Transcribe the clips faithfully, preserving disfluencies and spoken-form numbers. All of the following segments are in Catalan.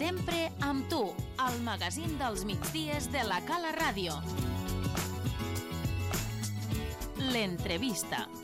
Sempre amb tu, al magazín dels migdies de la Cala Ràdio. L'entrevista.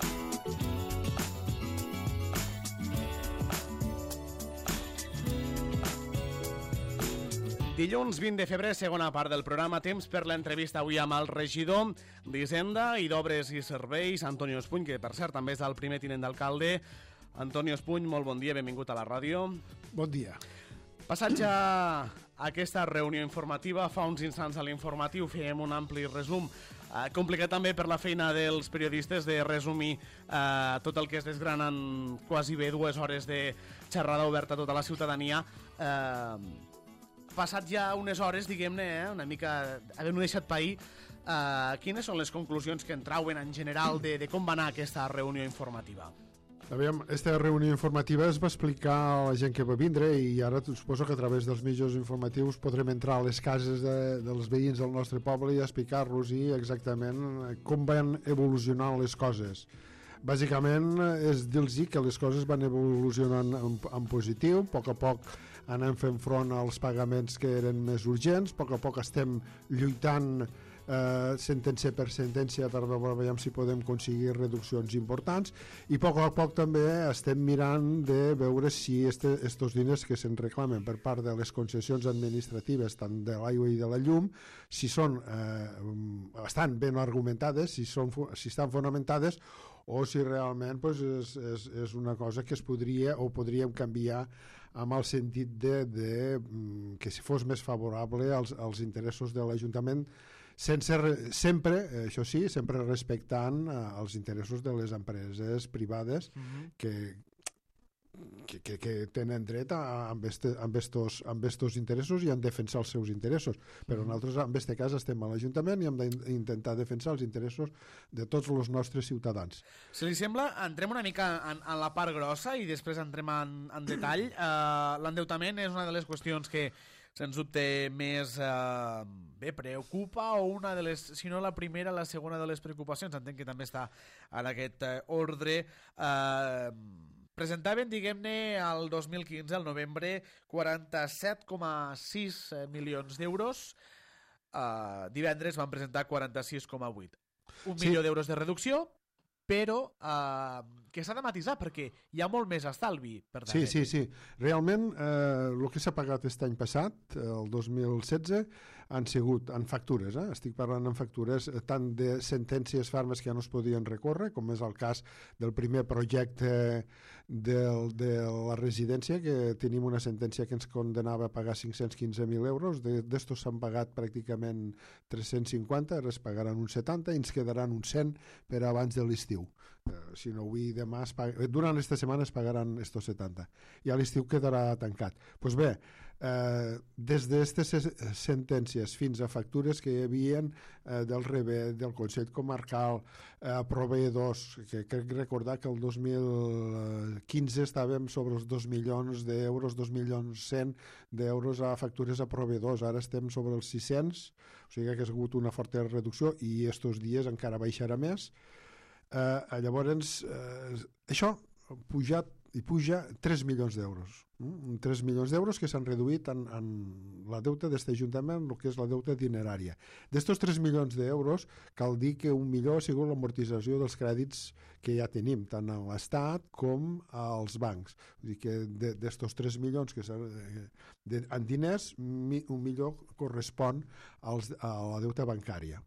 Dilluns vint de febrer, segona part del programa, temps per l'entrevista avui amb el regidor d'Hisenda i d'Obres i Serveis, Antonio Espuny, que per cert també és el primer tinent d'alcalde. Antonio Espuny, molt bon dia, benvingut a la ràdio. Bon dia. Passat ja aquesta reunió informativa, fa uns instants a l'informatiu fèiem un ampli resum, eh, complicat també per la feina dels periodistes de resumir eh, tot el que es desgrana en quasi bé dues hores de xerrada oberta a tota la ciutadania. Eh, Passat ja unes hores, diguem-ne, eh, una mica havent-ho deixat pair, eh, quines són les conclusions que en trauen en general de, de com va anar aquesta reunió informativa? Aviam, aquesta reunió informativa es va explicar a la gent que va vindre i ara suposo que a través dels mitjans informatius podrem entrar a les cases de, dels veïns del nostre poble i explicar-los exactament com van evolucionant les coses. Bàsicament és dir-los que les coses van evolucionant en, en positiu, a poc a poc anem fent front als pagaments que eren més urgents, a poc a poc estem lluitant eh, sentència per sentència per veure si podem aconseguir reduccions importants i a poc a poc també estem mirant de veure si este, estos diners que se'n reclamen per part de les concessions administratives tant de l'aigua i de la llum, si són eh, estan ben argumentades, si, són, si estan fonamentades o si realment pues, és, és, és una cosa que es podria o podríem canviar amb el sentit de, de que si fos més favorable als, als interessos de l'Ajuntament sense, sempre, això sí, sempre respectant eh, els interessos de les empreses privades mm-hmm. que Que, que, que tenen dret a, amb, este, amb, estos, amb estos interessos i a defensar els seus interessos, però nosaltres en aquest cas estem a l'Ajuntament i hem d'intentar defensar els interessos de tots els nostres ciutadans. Si li sembla, entrem una mica en, en la part grossa i després entrem en, en detall. Uh, l'endeutament és una de les qüestions que sens dubte més uh, bé preocupa o una de les, si no la primera, la segona de les preocupacions, entenc que també està en aquest uh, ordre. Uh, Presentaven, diguem-ne, el dos mil quinze, al novembre, quaranta-set coma sis milions d'euros. Uh, divendres van presentar quaranta-sis coma vuit. Un sí. milió d'euros de reducció, però uh, que s'ha de matisar perquè hi ha molt més estalvi per darrere. Sí, sí, sí. Realment, eh, el que s'ha pagat aquest any passat, el dos mil setze, han sigut en factures, eh? estic parlant en factures, tant de sentències fermes que ja no es podien recórrer, com és el cas del primer projecte del, de la residència, que tenim una sentència que ens condenava a pagar cinc-cents quinze mil euros, d'estos s'han pagat pràcticament tres-cents cinquanta, ara es pagaran uns setanta i ens quedaran uns cent per abans de l'estiu. Uh, si no avui demà es pag... durant aquesta setmana es pagaran estos setanta i a l'estiu quedarà tancat. Doncs pues bé, eh, des d'aquestes sentències fins a factures que hi havia eh, del R B, del Consell Comarcal, eh, proveïdors, que crec recordar que el dos mil quinze estàvem sobre els dos milions d'euros, dos milions cent d'euros a factures a proveïdors, ara estem sobre els sis-cents, o sigui que ha hagut una forta reducció i estos dies encara baixarà més. Uh, llavors uh, això pujat i puja tres milions d'euros mm? tres milions d'euros que s'han reduït en, en la deuta d'aquest Ajuntament, el que és la deuta dinerària. D'estos tres milions d'euros cal dir que un milió ha sigut l'amortització dels crèdits que ja tenim tant a l'Estat com als bancs, vull dir que d'estos tres milions que de, en diners mi, un milió correspon als, a la deuta bancària.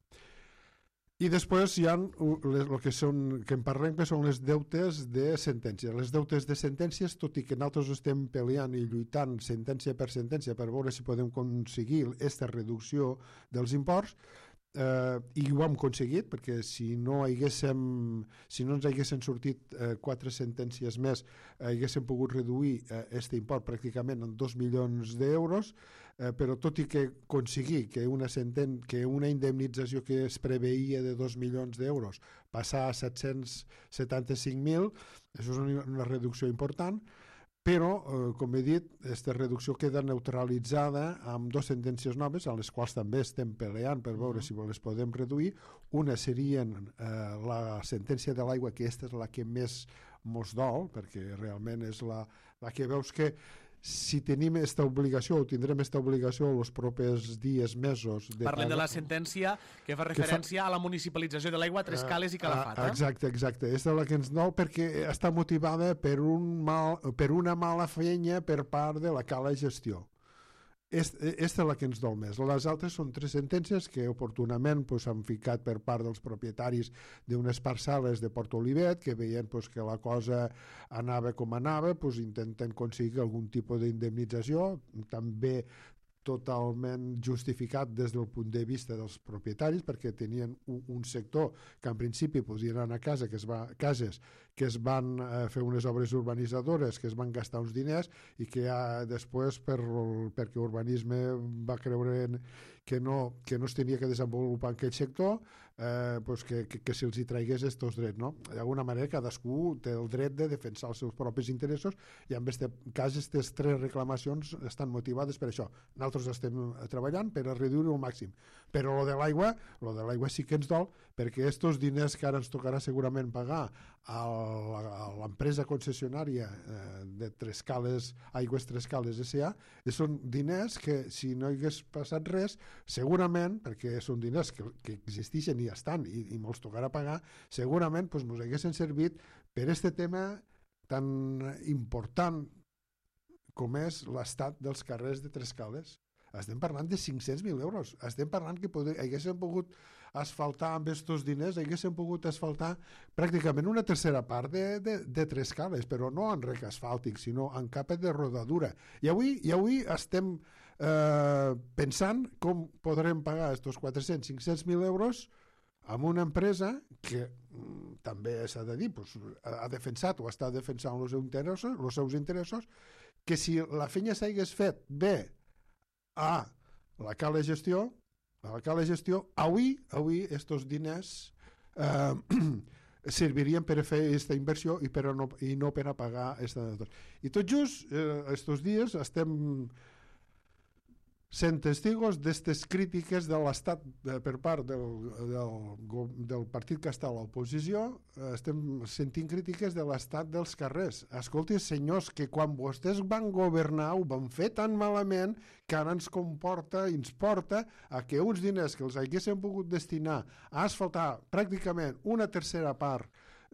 I després hi ha les, el que, són, que en parlem que són les deutes de sentència. Les deutes de sentències, tot i que nosaltres estem peleant i lluitant sentència per sentència per veure si podem aconseguir aquesta reducció dels imports, eh, i ho hem aconseguit, perquè si no haguéssim, si no ens haguessin sortit eh, quatre sentències més, eh, haguéssim pogut reduir aquest eh, import pràcticament en dos milions d'euros, eh, però tot i que aconseguir que una, senten, que una indemnització que es preveia de dos milions d'euros passar a set-cents setanta-cinc mil, això és una, una reducció important, però, eh, com he dit, aquesta reducció queda neutralitzada amb dues sentències noves, a les quals també estem peleant per veure si les podem reduir. Una seria eh, la sentència de l'aigua, que aquesta és la que més mos dol, perquè realment és la, la que veus que si tenim esta obligació o tindrem esta obligació els propers dies, mesos... De Parlem pagar. de la sentència que fa referència que fa... a la municipalització de l'aigua a Trescales i Calafat. Uh, exacte, exacte. És de la que ens dol perquè està motivada per, un mal, per una mala feina per part de la cala gestió. Esta és la que ens dol més. Les altres són tres sentències que oportunament pues, han ficat per part dels propietaris d'unes parcel·les de Port Olivet que veien pues, que la cosa anava com anava, pues, intenten aconseguir algun tipus d'indemnització, també totalment justificat des del punt de vista dels propietaris perquè tenien un, un sector que en principi podien anar a casa, que es va, cases que es van eh, fer unes obres urbanitzadores, que es van gastar uns diners i que ja després per, perquè urbanisme va creure que no, que no es tenia que desenvolupar en aquell sector, eh, pues que, que, que se'ls hi traigués estos drets. No? D'alguna manera cadascú té el dret de defensar els seus propis interessos i en aquest cas aquestes tres reclamacions estan motivades per això. Nosaltres estem treballant per a reduir-ho al màxim. Però lo de l'aigua, lo de l'aigua sí que ens dol perquè estos diners que ara ens tocarà segurament pagar a l'empresa concessionària eh, de Trescales, Aigües Trescales S A, són diners que si no hi hagués passat res, segurament, perquè són diners que, que existeixen i estan i, i molts tocarà pagar, segurament pues, ens haguessin servit per este tema tan important com és l'estat dels carrers de Trescales. Estem parlant de cinc-cents mil euros. Estem parlant que poder, haguéssim pogut asfaltar amb aquests diners, haguéssim pogut asfaltar pràcticament una tercera part de, de, de Trescales, però no en rec asfàltic, sinó en capa de rodadura. I avui, i avui estem eh, pensant com podrem pagar aquests quatre-cents a cinc-cents mil euros amb una empresa que mm, també s'ha de dir, pues, ha defensat o està defensant els seus interessos, els seus interessos, que si la feina s'hagués fet bé a la cala gestió, a la cala gestió, avui, avui, estos diners eh, servirien per a fer aquesta inversió i, per a no, i no per a pagar aquesta... I tot just, eh, estos dies, estem sent testigos d'aquestes crítiques de l'Estat de, per part del, del, del partit que està a l'oposició, estem sentint crítiques de l'Estat dels carrers. Escolti, senyors, que quan vostès van governar ho van fer tan malament que ara ens comporta i ens porta a que uns diners que els haguessin pogut destinar a asfaltar pràcticament una tercera part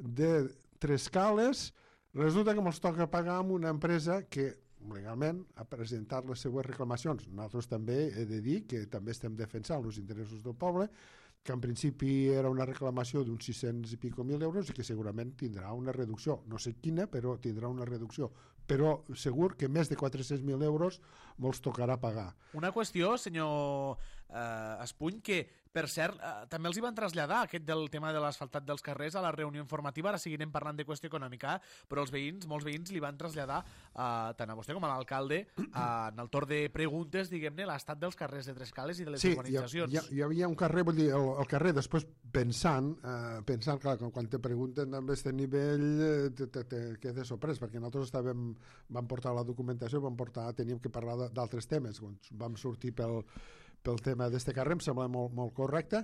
de Trescales, resulta que ens toca pagar amb una empresa que legalment ha presentat les seues reclamacions. Nosaltres també he de dir que també estem defensant els interessos del poble, que en principi era una reclamació d'uns sis-cents i pico mil euros i que segurament tindrà una reducció. No sé quina, però tindrà una reducció. Però segur que més de quatre-cents mil euros molts tocarà pagar. Una qüestió, senyor eh, Espuny, que per cert, eh, també els hi van traslladar aquest del tema de l'asfaltat dels carrers a la reunió informativa, ara seguirem parlant de qüestió econòmica, però els veïns, molts veïns li van traslladar eh, tant a vostè com a l'alcalde eh, en el torn de preguntes, diguem-ne, l'estat dels carrers de Trescales i de les sí, urbanitzacions. Sí, hi, hi havia un carrer, vull dir, el, el carrer després pensant, eh, pensant, clar, quan te pregunten amb aquest nivell eh, te, te, te quedes sorprès, perquè nosaltres estàvem, vam portar la documentació, vam portar, teníem que parlar d'altres temes, doncs vam sortir pel pel tema d'este carrer, em sembla molt, molt correcte.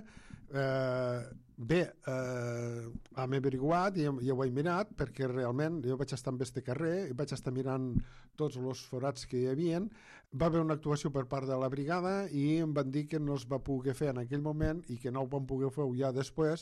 Eh, bé, eh, hem averiguat i, i ho he mirat perquè realment jo vaig estar en este carrer i vaig estar mirant tots els forats que hi havia. Va haver una actuació per part de la brigada i em van dir que no es va poder fer en aquell moment i que no ho van poder fer ja després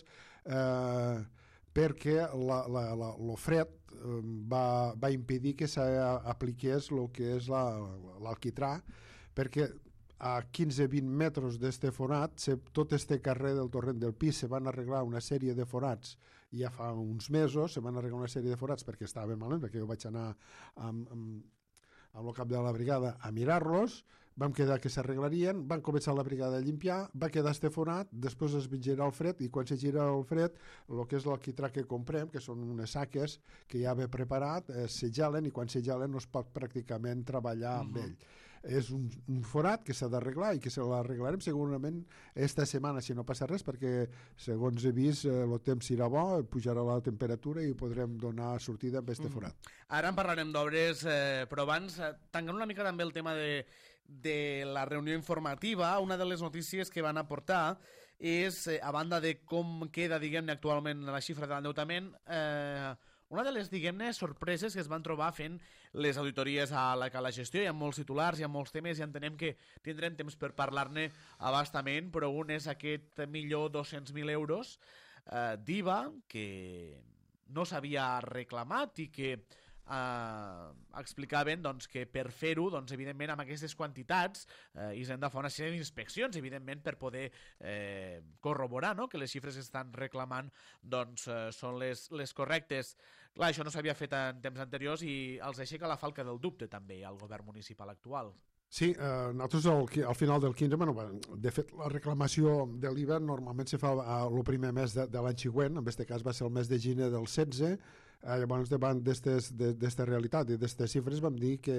eh, perquè la, la, la, lo fred eh, va, va impedir que s'apliqués el que és l'alquitrà, perquè a quinze a vint metres d'este forat, se, tot este carrer del Torrent del Pi se van arreglar una sèrie de forats, i ja fa uns mesos se van arreglar una sèrie de forats perquè estava malament, perquè jo vaig anar amb, amb, amb el cap de la brigada a mirar-los, vam quedar que s'arreglarien, van començar la brigada a limpiar, va quedar este forat, després es girar el fred, i quan se gira el fred, el que és l'alquitrà que comprem, que són unes saques que ja ve preparat, eh, se gelen, i quan se gelen no es pot pràcticament treballar amb uh-huh. ell. És un, un forat que s'ha d'arreglar i que se l'arreglarem segurament esta setmana si no passa res, perquè segons he vist el eh, temps irà bo, pujarà la temperatura i podrem donar sortida amb este mm. forat. Ara en parlarem d'obres, eh, però abans eh, tancant una mica també el tema de, de la reunió informativa, una de les notícies que van aportar és, eh, a banda de com queda, diguem-ne, actualment la xifra de l'endeutament, eh, una de les, diguem-ne, sorpreses que es van trobar fent les auditories a la Cala Gestió. Hi ha molts titulars, hi ha molts temes i entenem que tindrem temps per parlar-ne abastament, però un és aquest milió dos-cents mil euros eh, d'I V A que no s'havia reclamat i que eh, explicaven doncs, que per fer-ho, doncs, evidentment, amb aquestes quantitats, eh, Hisenda fa una sèrie d'inspeccions, evidentment, per poder eh, corroborar, no?, que les xifres que estan reclamant doncs, eh, són les, les correctes. Clar, això no s'havia fet en temps anteriors i els aixeca la falca del dubte, també, al govern municipal actual. Sí, eh, nosaltres al, al final del quinze, bueno, de fet, la reclamació de l'I V A normalment se fa el primer mes de, de l'any següent, en aquest cas va ser el mes de gener del setze, eh, llavors davant d'aquesta realitat i d'aquestes xifres vam dir que,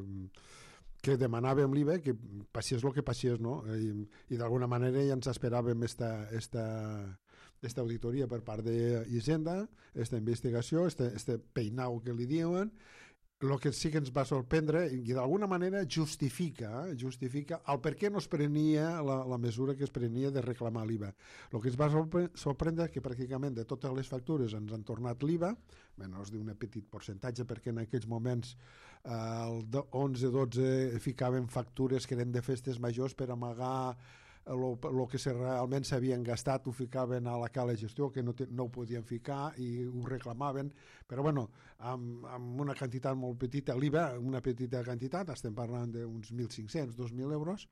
que demanàvem l'I V A, que passés el que passés, no? I, i d'alguna manera ja ens esperàvem esta, esta, esta auditoria per part d'Hisenda, esta investigació, este, este peinau que li diuen. El que sí que ens va sorprendre i d'alguna manera justifica, eh, justifica el per què no es prenia la, la mesura que es prenia de reclamar l'I V A. El que ens va sorprendre és que pràcticament de totes les factures ens han tornat l'I V A, menys d'un petit percentatge perquè en aquells moments eh, el onze dotze ficaven factures que eren de festes majors per amagar el que realment s'havien gastat, ho ficaven a la Cala Gestió, que no, te, no ho podien ficar i ho reclamaven, però bueno, amb, amb una quantitat molt petita, l'I V A, una petita quantitat, estem parlant d'uns mil cinc-cents, dos mil euros,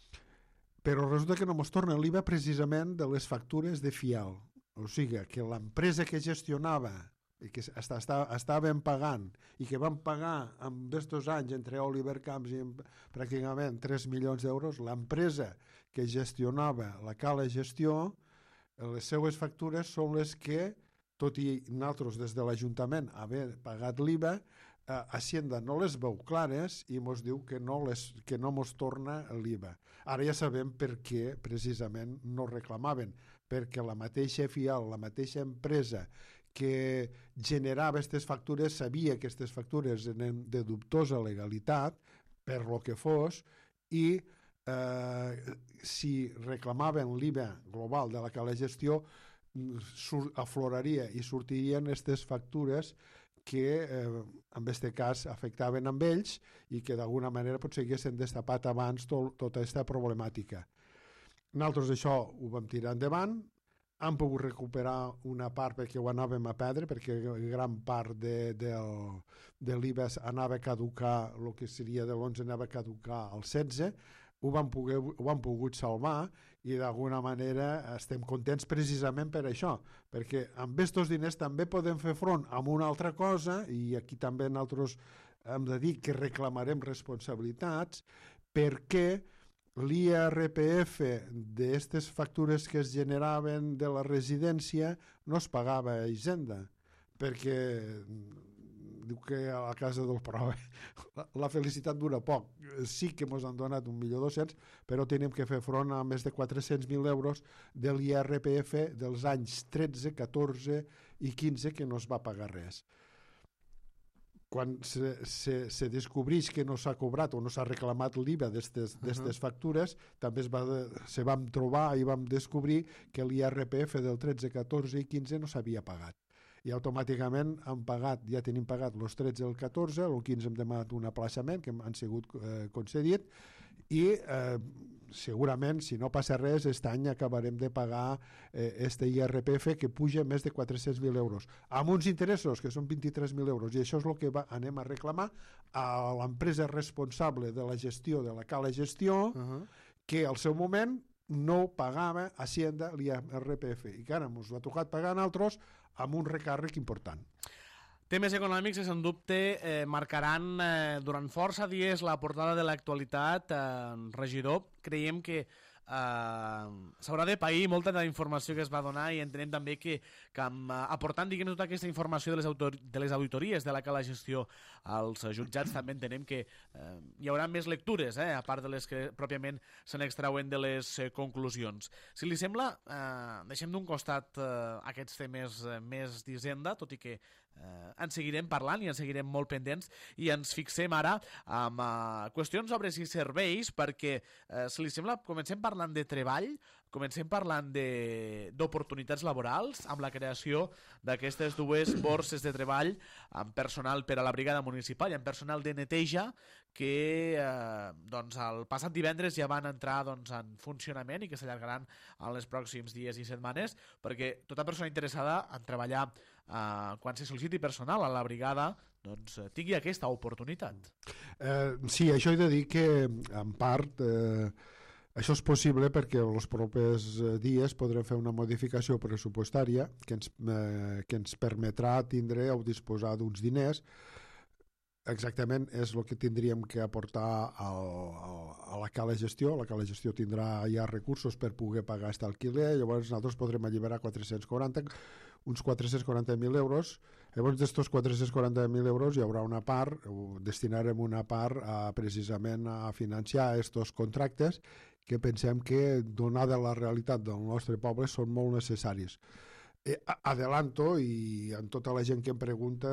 però resulta que no ens torna l'I V A precisament de les factures de Fial. O sigui, que l'empresa que gestionava i que està, està, estàvem pagant i que vam pagar en aquests anys entre Oliver Camps i pràcticament tres milions d'euros, l'empresa que gestionava la Cala Gestió, les seues factures són les que, tot i nosaltres des de l'Ajuntament haver pagat l'I V A, eh, Hacienda no les veu clares i ens diu que no les, que no ens torna l'I V A. Ara ja sabem per què precisament no reclamaven, perquè la mateixa Fial, la mateixa empresa que generava aquestes factures sabia que aquestes factures eren de dubtosa legalitat per lo que fos i eh, si reclamaven l'I V A global de la Cala Gestió afloraria i sortirien aquestes factures que eh, en aquest cas afectaven amb ells i que d'alguna manera potser haguessin destapat abans to, tota aquesta problemàtica. Nosaltres això ho vam tirar endavant, hem pogut recuperar una part perquè ho anàvem a perdre, perquè gran part de, de, de l'I V A anava a caducar, el que seria de l'onze anava a caducar al setze, ho vam, poder, ho vam pogut salvar i d'alguna manera estem contents precisament per això, perquè amb aquests diners també podem fer front a una altra cosa i aquí també nosaltres hem de dir que reclamarem responsabilitats perquè l'I R P F d'aquestes factures que es generaven de la residència no es pagava a Hisenda, perquè diu que a la casa del prove la, la felicitat dura poc. Sí que ens han donat un milió dos-cents, però tenim que fer front a més de quatre-cents mil euros de l'I R P F dels anys tretze, catorze i quinze que no es va pagar res. Quan se, se, se descobreix que no s'ha cobrat o no s'ha reclamat l'I V A d'aquestes uh-huh. factures, també es va, se vam trobar i vam descobrir que l'I R P F del tretze, catorze i quinze no s'havia pagat. I automàticament han pagat, ja tenim pagat els tretze i el catorze, el quinze hem demanat un aplaçament que han sigut eh, concedit i eh, segurament, si no passa res, aquest any acabarem de pagar eh, este I R P F que puja més de quatre-cents mil euros, amb uns interessos que són vint-i-tres mil euros, i això és el que va, anem a reclamar a l'empresa responsable de la gestió de la Cala Gestió, uh-huh. que al seu moment no pagava Hacienda l'I R P F, i que ara ens ha tocat pagar a nosaltres amb un recàrrec important. Temes econòmics que, sens dubte, eh, marcaran eh, durant força dies la portada de l'actualitat. Eh, regidor, creiem que eh, s'haurà de pair molta de la informació que es va donar i entenem també que, que amb, eh, aportant diguem, tota aquesta informació de les, autor de les auditories de la Cala Gestió als jutjats també entenem que eh, hi haurà més lectures, eh, a part de les que pròpiament se n'extrauen de les eh, conclusions. Si li sembla, eh, deixem d'un costat eh, aquests temes eh, més d'Hisenda, tot i que eh, en seguirem parlant i en seguirem molt pendents i ens fixem ara amb eh, qüestions, obres i serveis perquè, eh, si li sembla, comencem parlant parlant de treball, comencem parlant d'oportunitats laborals amb la creació d'aquestes dues borses de treball amb personal per a la brigada municipal i amb personal de neteja que eh, doncs, el passat divendres ja van entrar doncs, en funcionament i que s'allargaran en els pròxims dies i setmanes, perquè tota persona interessada en treballar eh, quan se sol·liciti personal a la brigada doncs, tingui aquesta oportunitat. Eh, sí, això he de dir que en part eh, això és possible perquè els propers dies podrem fer una modificació pressupostària que ens, eh, que ens permetrà tindre o disposar d'uns diners. Exactament és el que tindríem que aportar al, al, a la cala gestió. La cala gestió tindrà ja recursos per poder pagar aquest alquiler, llavors nosaltres podrem alliberar quatre-cents quaranta, uns quatre-cents quaranta mil euros. Llavors d'estos quatre-cents quaranta mil euros hi haurà una part, destinarem una part a, precisament a financiar aquests contractes que pensem que, donada la realitat del nostre poble, són molt necessaris. Eh, adelanto, i en tota la gent que em pregunta,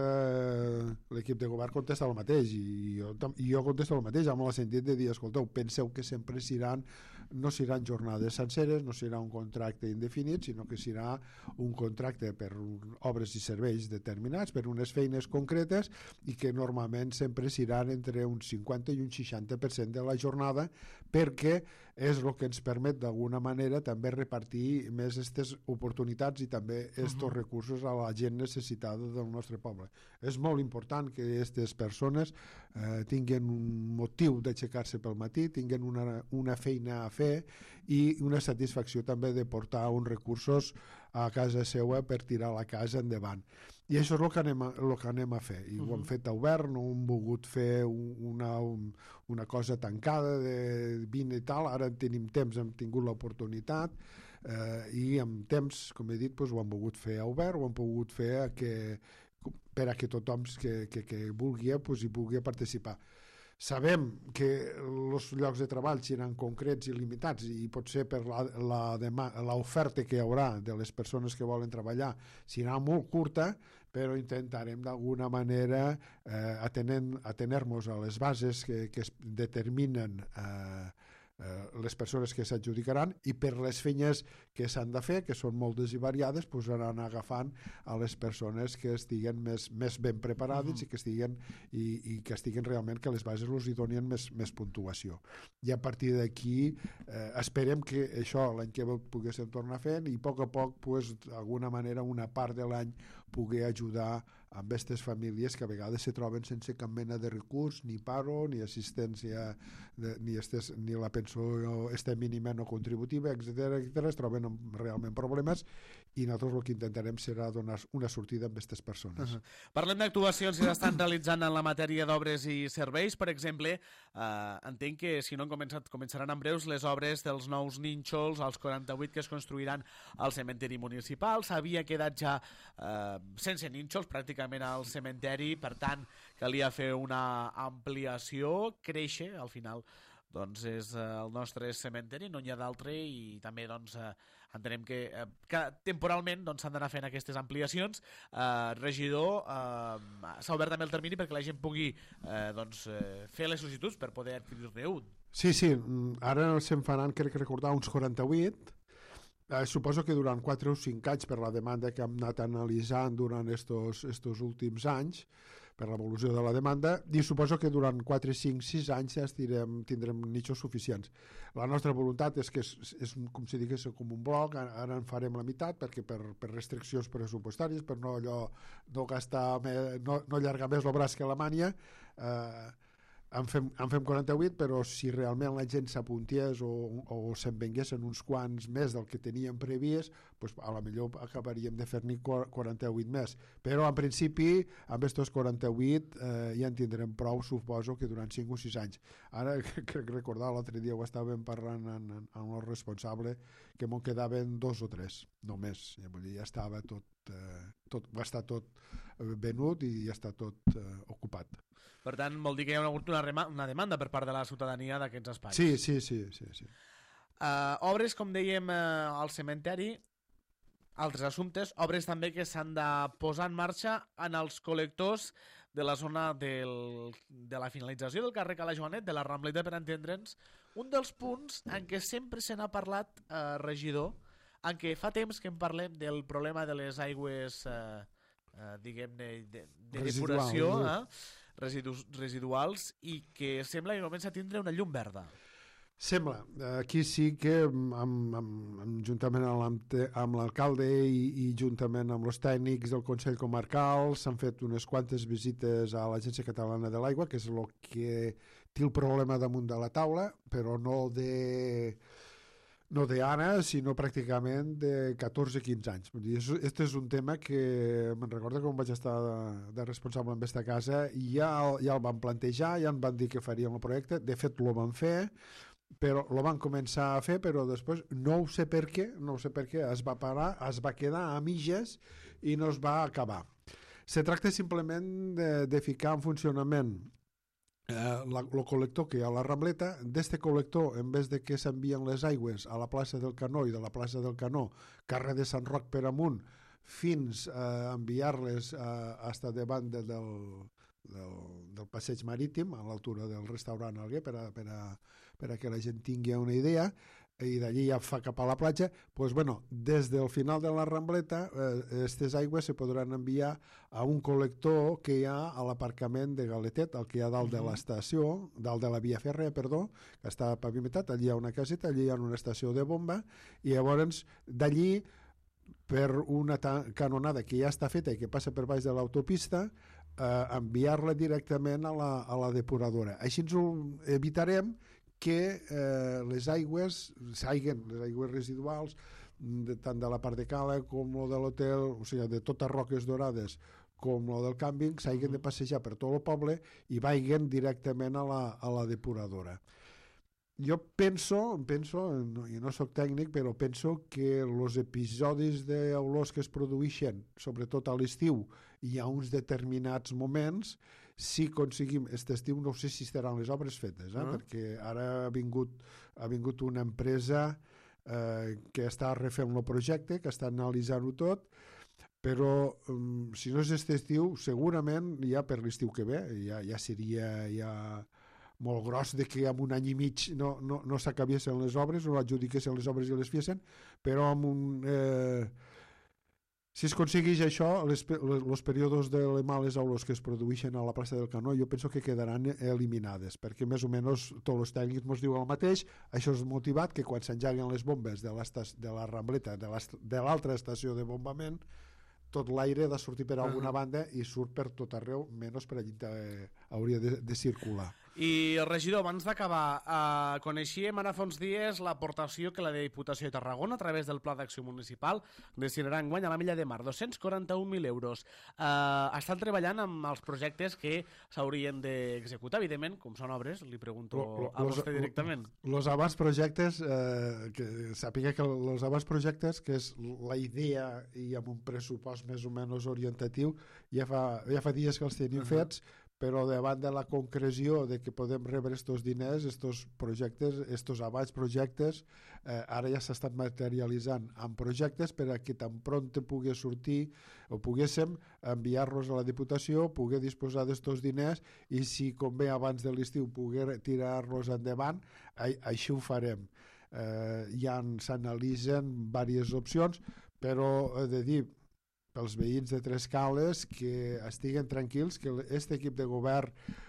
l'equip de govern contesta el mateix, i jo, i jo contesto el mateix, amb el sentit de dir, escolteu, penseu que sempre seran, no seran jornades senceres, no serà un contracte indefinit, sinó que serà un contracte per obres i serveis determinats, per unes feines concretes, i que normalment sempre seran entre un cinquanta i un seixanta per cent de la jornada, perquè és el que ens permet d'alguna manera també repartir més aquestes oportunitats i també aquests uh-huh. recursos a la gent necessitada del nostre poble. És molt important que aquestes persones eh, tinguin un motiu d'aixecar-se pel matí, tinguin una, una feina a fer i una satisfacció també de portar uns recursos a casa seva per tirar la casa endavant. I això és el que anem a, el que anem a fer. I uh-huh. ho hem fet obert, no hem volgut fer una, una cosa tancada de vint i tal, ara tenim temps, hem tingut l'oportunitat eh, i amb temps, com he dit, doncs, ho hem volgut fer obert, ho hem pogut fer a que, per a que tothom que, que, que vulgui, doncs, hi vulgui participar. Sabem que els llocs de treball seran concrets i limitats i potser per l'oferta que hi haurà de les persones que volen treballar serà molt curta, però intentarem d'alguna manera eh, atener-nos a les bases que, que es determinen eh, eh, les persones que s'adjudicaran i per les feines que s'han de fer, que són moltes i variades, pues anar agafant a les persones que estiguen més, més ben preparades uh-huh. i que estiguen i, i que estiguen realment que les bases els hi donin més, més puntuació. I a partir d'aquí eh, esperem que això l'any que ve poguéssim tornar fent i a poc a poc, pues, d'alguna manera, una part de l'any poder ajudar amb aquestes famílies que a vegades se troben sense cap mena de recurs, ni paro, ni assistència, de, ni, estes, ni la pensió este mínima no contributiva, etcètera, etcètera, es troben amb realment problemes i nosaltres el que intentarem serà donar una sortida amb aquestes persones. Uh-huh. Parlem d'actuacions que s'estan realitzant en la matèria d'obres i serveis. Per exemple, eh, entenc que si no han començat, començaran en breus les obres dels nous nínxols, els quaranta-vuit que es construiran al cementeri municipal. S'havia quedat ja eh, sense nínxols pràcticament al cementeri, per tant calia fer una ampliació, créixer al final. Doncs és eh, el nostre cementeri, no n'hi ha d'altre, i també doncs, eh, entenem que, eh, que temporalment doncs, s'han d'anar fent aquestes ampliacions. Eh, regidor, eh, s'ha obert també el termini perquè la gent pugui eh, doncs, eh, fer les sol·licituds per poder adquirir-ne un. Sí, sí, ara se'n faran, crec recordar, uns quaranta-vuit. Eh, suposo que durant quatre o cinc anys, per la demanda que hem anat analitzant durant estos, estos últims anys, per l'evolució de la demanda, i suposo que durant quatre, cinc, sis anys ja estirem, tindrem nichos suficients. La nostra voluntat és que és, és com si digués com un bloc, ara en farem la meitat perquè per, per restriccions pressupostàries, per no, allò, no gastar més, no, no allargar més el braç que la mània, eh, en fem, en fem quaranta-vuit, però si realment la gent s'apuntés o, o se'n venguessin uns quants més del que teníem previst, doncs a la millor acabaríem de fer-ne quaranta-vuit més. Però en principi, amb aquests quaranta-vuit eh, ja en tindrem prou, suposo que durant cinc o sis anys. Ara, crec recordar, l'altre dia ho estàvem parlant amb, amb el responsable, que m'ho quedaven dos o tres, només. Ja estava tot, eh, tot, va estar tot venut i ja està tot eh, ocupat. Per tant, vol dir que hi ha hagut una, rema, una demanda per part de la ciutadania d'aquests espais. Sí, sí, sí. sí, sí. Uh, obres, com dèiem, uh, al cementeri, altres assumptes, obres també que s'han de posar en marxa en els col·lectors de la zona del, de la finalització del carrer Cala Joanet, de la Rambleta, per entendre'ns, un dels punts en què sempre se n'ha parlat, eh, regidor, en què fa temps que en parlem del problema de les aigües, eh, eh, diguem-ne, de, de depuració, eh, residus, residuals, i que sembla que comença a tindre una llum verda. Sembla. Aquí sí que, amb, amb, amb, juntament amb l'alcalde i, i juntament amb els tècnics del Consell Comarcal, s'han fet unes quantes visites a l'Agència Catalana de l'Aigua, que és el que té el problema damunt de la taula, però no de... no d'ara, sinó pràcticament de catorze a quinze anys. Aquest és un tema que me'n recordo que quan vaig estar de, de responsable en aquesta casa ja, ja el van plantejar, ja en van dir que farien el projecte, de fet el van fer, però lo van començar a fer, però després no ho sé per què, no ho sé per què, es va parar, es va quedar a mitges i no es va acabar. Se tracta simplement de, de ficar en funcionament el eh, col·lector que hi ha a la Rambleta. D'este col·lector, en vez de que s'envien les aigües a la plaça del Canó i de la plaça del Canó, carrer de Sant Roc per amunt, fins a enviar-les eh, hasta davant de, del, del, del passeig marítim, a l'altura del restaurant Alguer, per a, per a, per a que la gent tingui una idea, i d'allí ja fa cap a la platja, pues, bueno, des del final de la Rambleta aquestes eh, aigües se podran enviar a un col·lector que hi ha a l'aparcament de Galetet, el que hi ha dalt uh -huh. de l'estació, dalt de la via fèrrea, perdó, que està pavimentat, allí hi ha una caseta, allí hi ha una estació de bomba, i llavors d'allí, per una canonada que ja està feta i que passa per baix de l'autopista, eh, enviar-la directament a la, a la depuradora. Així ens ho evitarem que eh, les aigües s'aiguen, les aigües residuals, de, tant de la part de Cala com lo de l'hotel, o sigui, de totes Roques Dorades com lo del càmping, s'haiguen de passejar per tot el poble i vaiguen directament a la, a la depuradora. Jo penso, penso, no, i no soc tècnic, però penso que els episodis d'olors que es produeixen, sobretot a l'estiu, hi ha uns determinats moments. Si aconseguim, aquest estiu no sé si estaran les obres fetes, eh? Uh-huh. Perquè ara ha vingut, ha vingut una empresa eh, que està refent el projecte, que està analitzant-ho tot, però um, si no és aquest estiu, segurament ja per l'estiu que ve, ja, ja seria ja molt gros de que en un any i mig no, no, no s'acabiessin les obres, no adjudiquessin les obres i les fiessin, però amb un... Eh, si es aconsegueix això, els períodes de les males olors que es produeixen a la plaça del Canó jo penso que quedaran eliminades, perquè més o menys tots els tècnics ens diuen el mateix. Això és motivat que quan s'engeguen les bombes de, de la Rambleta, de l'altra estació de bombament, tot l'aire ha de sortir per alguna uh-huh. banda i surt per tot arreu, menys per allí eh, hauria de, de circular. I el regidor, abans d'acabar, eh, coneixíem ara fa uns dies l'aportació que la Diputació de Tarragona, a través del Pla d'Acció Municipal, destinarà enguany a la Milla de Mar, dos-cents quaranta-un mil euros. Eh, estan treballant amb els projectes que s'haurien d'executar, evidentment, com són obres, li pregunto lo, lo, a vostè los, directament. Els abans projectes, eh, que sàpiga que els abans projectes, que és la idea i amb un pressupost més o menys orientatiu, ja fa, ja fa dies que els tenim uh-huh. fets, però davant de la concreció de que podem rebre estos diners, estos projectes, estos abans projectes, eh, ara ja s'estan materialitzant en projectes per a que tan pront pugui sortir o poguéssim enviar-los a la Diputació, poder disposar d'estos diners i si convé abans de l'estiu poder tirar-los endavant, a- així ho farem. Eh, ja s'analitzen diverses opcions, però he de dir pels veïns de Trescales que estiguen tranquils, que aquest equip de govern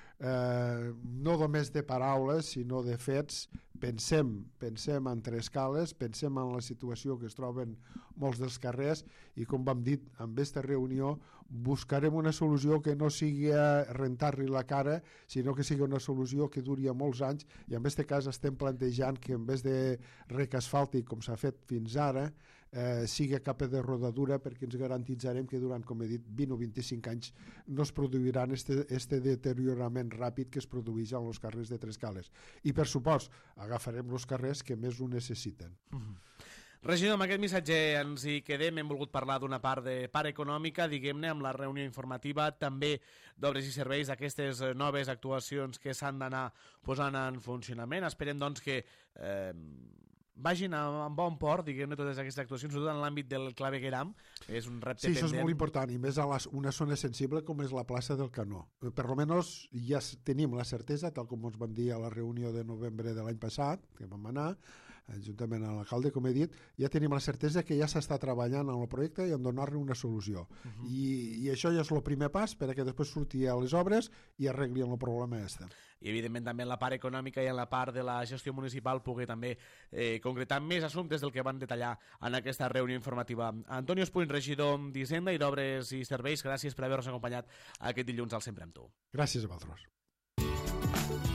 eh, no només de paraules sinó de fets, pensem pensem en Trescales, pensem en la situació que es troben molts dels carrers i com vam dir en aquesta reunió buscarem una solució que no sigui rentar-li la cara, sinó que sigui una solució que duri molts anys i en aquest cas estem plantejant que en vez de rec asfàltic com s'ha fet fins ara Eh, sigui capa de rodadura perquè ens garantitzarem que durant, com he dit, vint o vint-i-cinc anys no es produiran este, este deteriorament ràpid que es produeix en els carrers de Trescales. I per supost, agafarem els carrers que més ho necessiten. Mm-hmm. Regidor, amb aquest missatge ens hi quedem. Hem volgut parlar d'una part de part econòmica, diguem-ne, amb la reunió informativa, també d'obres i serveis, d'aquestes noves actuacions que s'han d'anar posant en funcionament. Esperem, doncs, que eh, vagin a, a bon port, diguem-ne, totes aquestes actuacions, sobretot en l'àmbit del clavegueram, que és un repte Sí, pendent. això és molt important, i més a la, una zona sensible com és la plaça del Canó. Per almenys ja tenim la certesa, tal com ens van dir a la reunió de novembre de l'any passat, que vam anar, juntament amb l'alcalde, com he dit, ja tenim la certesa que ja s'està treballant en el projecte i en donar-li una solució. Uh -huh. I, I això ja és el primer pas perquè després surti a les obres i arregli el problema este. I evidentment també en la part econòmica i en la part de la gestió municipal poder també eh, concretar més assumptes del que van detallar en aquesta reunió informativa. Antonio Espuny, regidor d'Hisenda i d'Obres i Serveis, gràcies per haver-nos acompanyat aquest dilluns al Sempre amb tu. Gràcies a vosaltres.